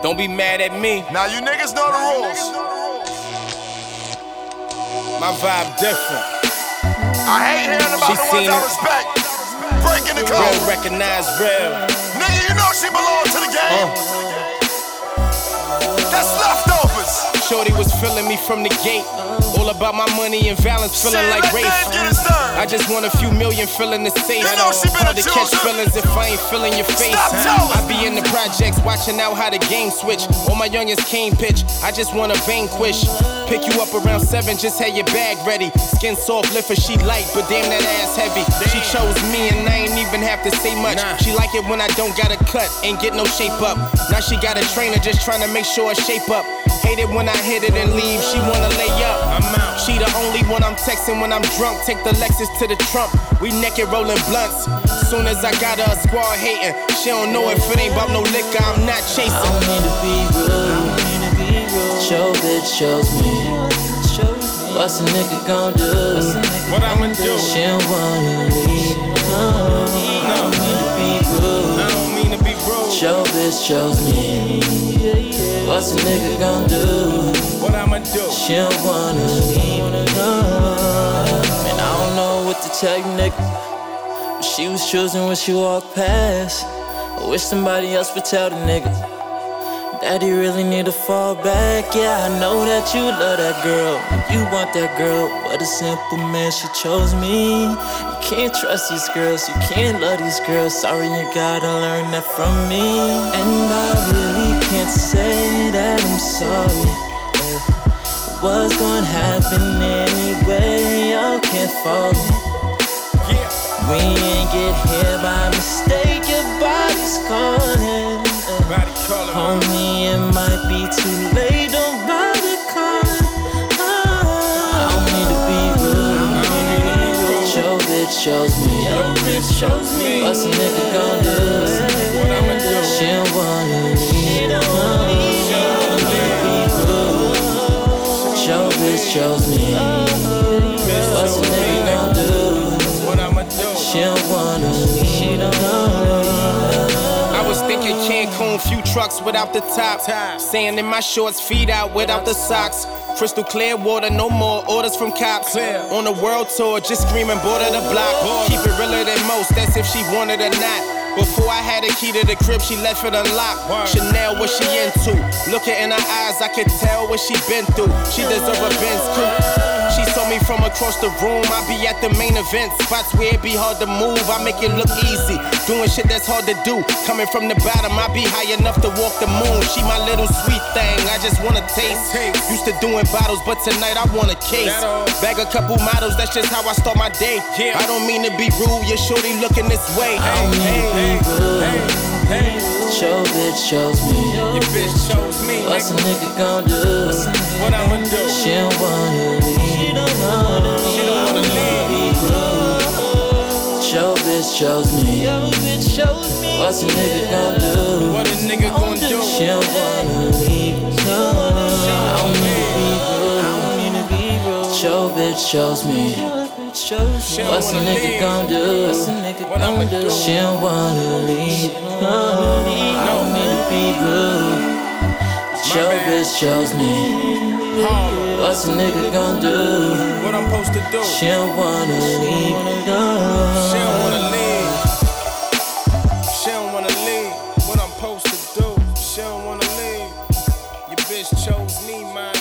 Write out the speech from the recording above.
Don't be mad at me. Now you niggas know the rules. My vibe different. I hate hearing about She the ones seen I it. respect. Breaking the Real code. recognize real. Nigga, you know she belong to the game. That's leftovers. Shorty was feeling me from the gate. All about my money and balance, feeling Shit, like let Rafe. Dave get his turn. I just want a few million feeling the safe. You know she been Hard a to catch chooser. feelings if I ain't feeling your face. Stop telling. I be in the projects watching out how the game switch. All my youngest cane pitch. I just want a vanquish. Pick you up around 7, just have your bag ready. Skin soft, lift her, she light, but damn that ass heavy. She chose me and I ain't even have to say much. She like it when I don't got a cut, ain't get no shape up. Now she got a trainer just trying to make sure I shape up. Hate it when I hit it and leave, she wanna lay up. I'm out. She the only one I'm texting when I'm drunk. Take the Lexus to the trunk, we naked rolling blunts. Soon as I got her, a squad hating. She don't know if it ain't about no liquor, I'm not chasing. I don't mean to be rude. Show bitch shows me. What's a nigga gon' do? What I'ma do? She don't wanna leave. I don't mean to be rude. I don't mean to be rude. Show bitch shows me. What's a nigga gon' do? What I'ma do? She don't wanna leave. Man, I don't know what to tell you, nigga. But she was choosing when she walked past. I wish somebody else would tell the nigga that he really need to fall back. Yeah, I know that you love that girl, you want that girl, but a simple man, she chose me. You can't trust these girls, you can't love these girls. Sorry, you gotta learn that from me. And I really can't say that I'm sorry. What's gonna happen anyway? Y'all can't fall me. We ain't get here by mistake, your body's calling. Homie, it might be too late, don't bother calling. I don't need to be rude. Show bitch shows me. What's a nigga gon' do? What I'ma do? She don't wanna leave. I don't need to be rude. Show bitch shows me. What's a nigga gon' do? What I'ma do? She don't wanna leave. I was thinking Cancun, few trucks without the top. Sand in my shorts, feet out without the socks. Crystal clear water, no more orders from cops. On the world tour, just screaming border the block. Keep it realer than most, that's if she wanted or not. Before I had a key to the crib, she left it unlocked. Chanel, what she into? Looking in her eyes, I could tell what she been through. She deserve a Benz coupe. She saw me from across the room, I be at the main event. Spots where it be hard to move, I make it look easy. Doing shit that's hard to do. Coming from the bottom, I be high enough to walk the moon. She my little sweet thing, I just wanna taste. Used to doing bottles, but tonight I want a case. Bag a couple models, that's just how I start my day. I don't mean to be rude, your shorty looking this way. I don't mean to be rude. Show bitch shows me. Your bitch shows me. What's a nigga gon' do? What I'ma do? She don't wanna leave. She don't wanna leave. Show bitch shows me. What's a nigga gon' do? What a nigga gon' do? She don't wanna leave. I don't mean to be rude. Show bitch shows me. What's a nigga gon' do? What I'ma do? She don't wanna leave. I don't mean to be rude. Show bitch shows me. What's a nigga gon' do? What I'm supposed to do? She don't wanna leave. She don't wanna leave. She don't wanna leave. What I'm supposed to do? She don't wanna leave. Your bitch chose me, man.